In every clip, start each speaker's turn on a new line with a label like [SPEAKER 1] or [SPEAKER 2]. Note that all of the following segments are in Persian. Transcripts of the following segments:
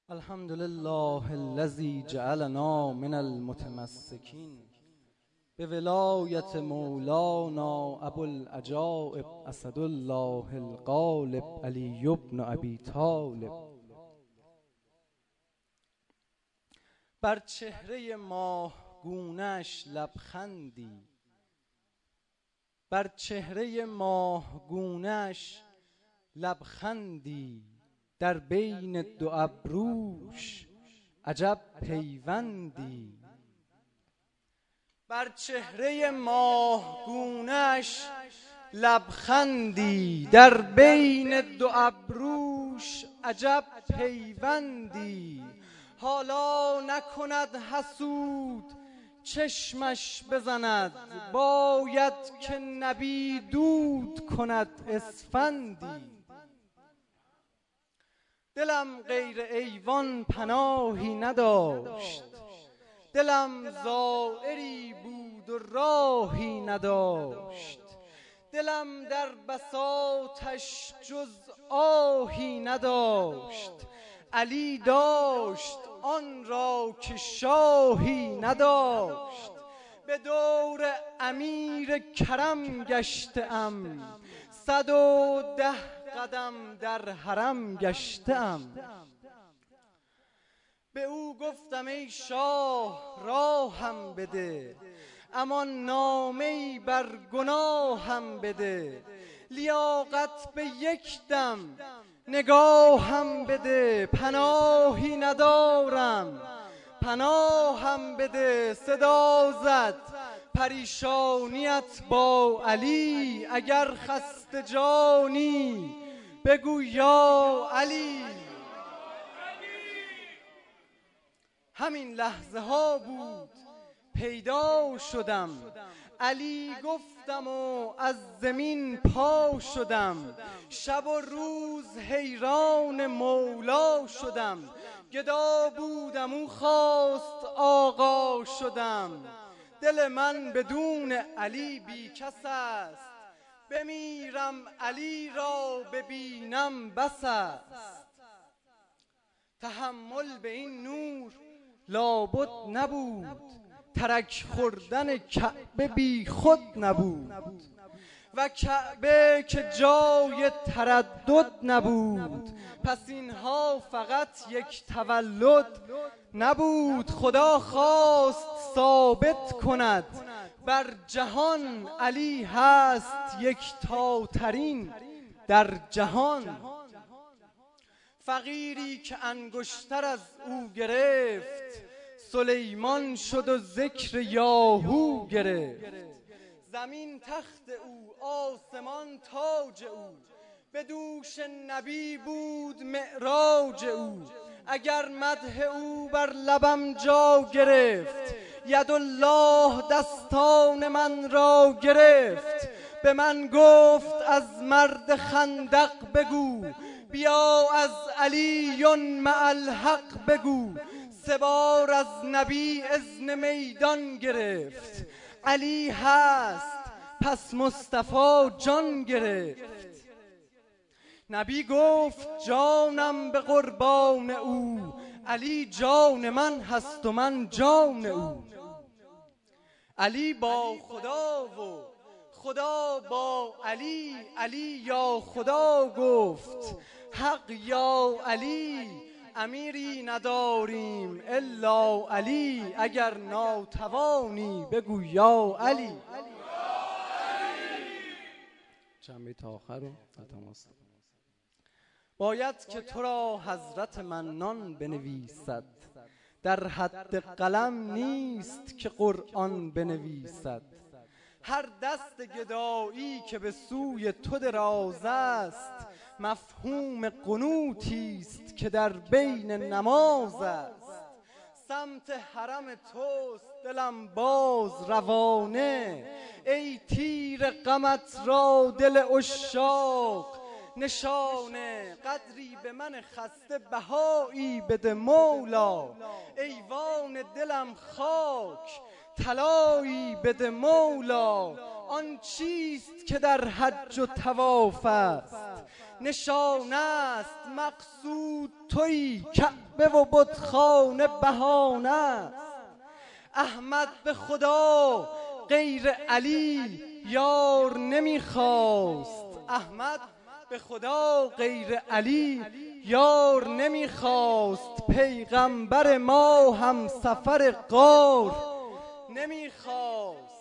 [SPEAKER 1] الحمد لله الذي جعلنا من المتمسكين بولایت مولانا ابو العجائب اسد الله الغالب علی بن ابی طالب. بر چهره ماهگونش لبخندی، بر چهره ماهگونش لبخندی، در بین دو ابروش عجب پیوندی. بر چهره ماهگونش لبخندی، در بین دو ابروش عجب پیوندی. حالا نکند حسود چشمش بزند، باید که نبی دود کند اسفندی. دلم غیر ایوان پناهی نداشت، دلم زائری بود و راهی نداشت. دلم در بساطش جز آهی نداشت، علی داشت آن را که شاهی نداشت. به دور امیر کرم گشته ام، 110 قدم در حرم گشته ام. به او گفتم ای شاه راهم بده، امان نامه‌ای بر گناهم بده. لیاقت به یک دم نگاهم بده، پناهی ندارم پناهم بده. صدا زد پریشانیت با علی، اگر خسته جانی بگو یا علی. همین لحظه ها بود پیدا شدم، علی گفتم و از زمین پا شدم. شب و روز حیران مولا شدم، گدا بودم او خواست آقا شدم. دل من بدون علی بی کس است، بمیرم علی را ببینم بس است. تحمل به این نور لابد نبود، ترک خوردن کعبه بی خود نبود. و کعبه که جای تردد نبود، پس اینها فقط یک تولد نبود. خدا خواست ثابت کند بر جهان، علی هست یکتاترین در جهان. فقیری که انگشتر از او گرفت، سلیمان شد و ذکر یاهو گرفت. زمین تخت او آسمان تاج او، به دوش نبی بود معراج او. اگر مدح او بر لبم جا گرفت، یدالله دستان من را گرفت. به من گفت از مرد خندق بگو، بیا از علی مع الحق بگو. 3 بار از نبی اذن میدان گرفت، علی هست پس مصطفی جان گرفت. نبی گفت جانم به قربان او، علی جان من هست و من جان او. علی با خدا و خدا با علی، علی یا خدا گفت حق یا علی. امیری نداریم الا علی، اگر ناتوانی بگو یا علی. جنبه تا آخر رو نتماست. باید که تو را حضرت منان بنویسد، در حد قلم نیست که قرآن بنویسد. هر دست گدایی که به سوی تو دراز است، مفهوم قنوتی است که در بین نماز است. سمت حرم توست دلم باز روانه، ای تیر غمت را دل عشاق نشانه. قدری به من خسته بهایی بده مولا، ایوان دلم خاک طلایی بده مولا، آن چیست که در حج و طواف است. نشان است مقصود تویی، کعبه و بتخانه بهانه است. احمد به خدا غیر علی یار نمیخواست، احمد به خدا غیر علی یار نمیخواست. پیغمبر ما هم سفر غار نمیخواست.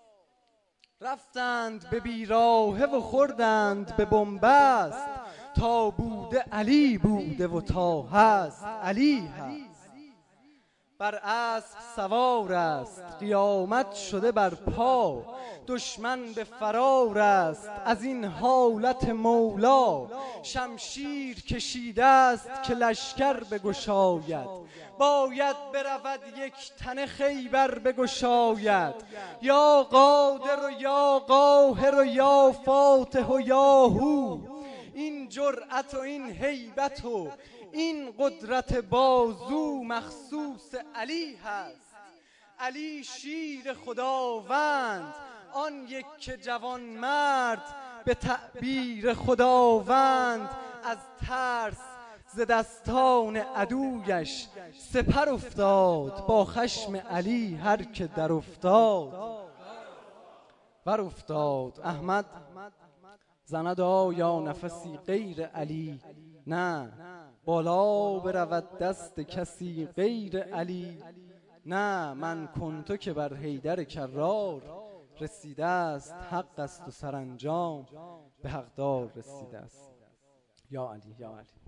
[SPEAKER 1] رفتند به بیراهه و خوردند به بنبست، تا بوده علی بوده و تا هست علی هست. بر اسب سوار است، قیامت شده بر پا، دشمن به فرار است از این حالت مولا. شمشیر کشیده است که لشکر بگشاید، باید برود یک تن خیبر بگشاید. یا قادر و یا قاهر و یا فاتح و یا هو، این جرأت و این هیبت و این قدرت بازو مخصوص علی هست. علی شیر خداوند، آن یک که جوان مرد به تعبیر خداوند. از ترس ز دستان عدویش سپر افتاد، با خشم علی هر که در افتاد ور افتاد. احمد زند آیا نفسی غیر علی، نه بالا برود دست کسی غیر علی. نه من کنتو که بر حیدر کرار رسیده است، حق است و سرانجام به حقدار رسیده است. یا علی یا علی.